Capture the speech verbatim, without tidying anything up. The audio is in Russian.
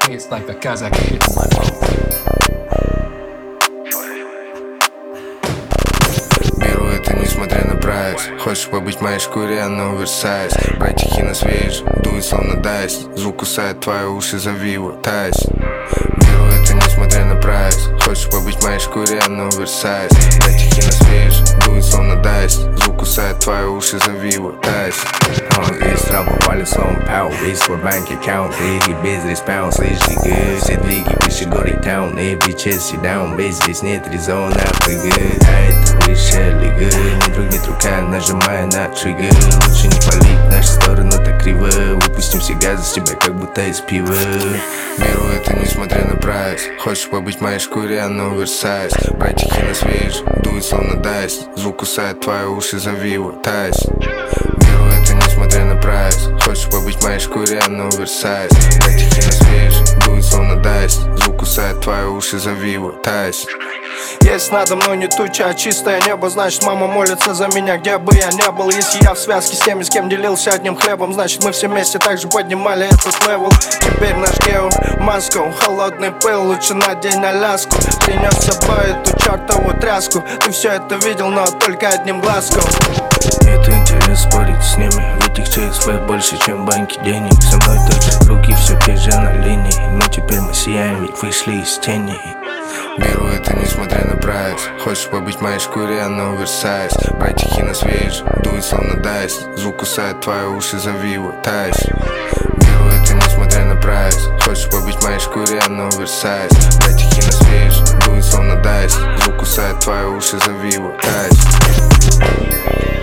It's like the Kazakh hitting my phone. Беру это несмотря на прайс. Хочешь побыть в моей шкуре, она оверсайз. Братики на свеж, дует словно дайс. Звук кусает твои уши, зови его тайс. Беру это несмотря на прайс. Хочешь побыть в моей шкуре, она оверсайз. Братики на свеж, дует словно дайс. Звук кусает твои уши, зови его тайс. Здесь работали словом пау. Весь свой банк аккаунт. Лиги без респаунс, слышали good. Все двиги выше горы таун. Every chest sit down. Без здесь нет резона, прыгает. А это выше лига. Ни друг, ни рука, нажимая на триггер. Лучше не палить, наша сторона так криво. Выпустим все газы с тебя, как будто из пива. Беру это несмотря на прайс. Хочешь побыть в моей шкуре, она оверсайз. Братики на свеж, дует словно дайс. Звук кусает твои уши, зови его тайс. Беру это несмотря на прайс. Хочешь побыть в моей шкуре, она оверсайз. Братики на свеж, дует словно дайс. Звук кусает твои уши, зови его тайс. Есть надо мной не туча, а чистое небо. Значит, мама молится за меня, где бы я не был. Если я в связке с теми, с кем делился одним хлебом, значит, мы все вместе также поднимали этот левел. Теперь наш гео, Москва, холодный пыл. Лучше надень Аляску. Принес с собой эту чертову тряску. Ты все это видел, но только одним глазком. Нет интерес спорить с ними. Ведь их ЧСВ больше, чем банки денег. Со мной тоже руки все те же на линии. Но теперь мы сияем, ведь вышли из тени. Беру это несмотря на прайс. Хочешь побыть в моей шкуре, она оверсайз. Братики на свеж, дует словно дайс. Звук кусает твои уши, зови его тайс. Беру это несмотря на прайс. Хочешь побыть в моей шкуре, она оверсайз. Братики на свеж, дует словно дайс. Звук кусает твои уши, зови его тайс.